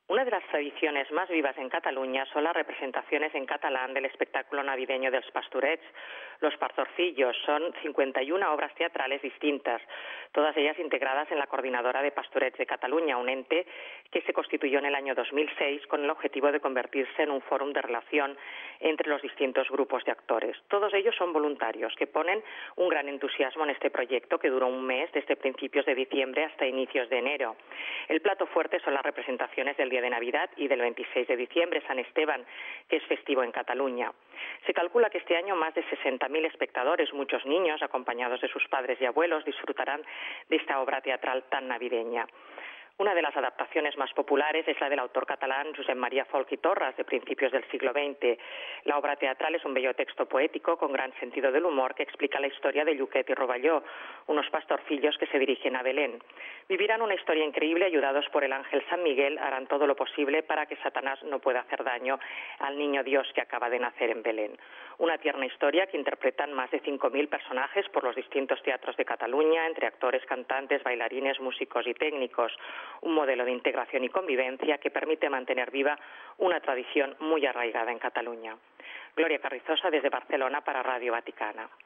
Una de las tradiciones más vivas en Cataluña son las representaciones en catalán del espectáculo navideño dels Pastorets. Los Pastorcillos son 51 obras teatrales distintas, todas ellas integradas en la Coordinadora de Pastorets de Cataluña, un ente que se constituyó en el año 2006 con el objetivo de convertirse en un fórum de relación entre los distintos grupos de actores. Todos ellos son voluntarios que ponen un gran entusiasmo en este proyecto que duró un mes, desde principios de diciembre hasta inicios de enero. El plato fuerte son las representaciones del Día de Navidad y del 26 de diciembre, San Esteban, que es festivo en Cataluña. Se calcula que este año más de 60.000 espectadores, muchos niños, acompañados de sus padres y abuelos, disfrutarán de esta obra teatral tan navideña. Una de las adaptaciones más populares es la del autor catalán Josep Maria Folch i Torres, de principios del siglo XX. La obra teatral es un bello texto poético con gran sentido del humor que explica la historia de Lluquet y Rovalló, unos pastorcillos que se dirigen a Belén. Vivirán una historia increíble, ayudados por el ángel San Miguel, harán todo lo posible para que Satanás no pueda hacer daño al niño Dios que acaba de nacer en Belén. Una tierna historia que interpretan más de 5.000 personajes por los distintos teatros de Cataluña, entre actores, cantantes, bailarines, músicos y técnicos. Un modelo de integración y convivencia que permite mantener viva una tradición muy arraigada en Cataluña. Gloria Carrizosa desde Barcelona para Radio Vaticana.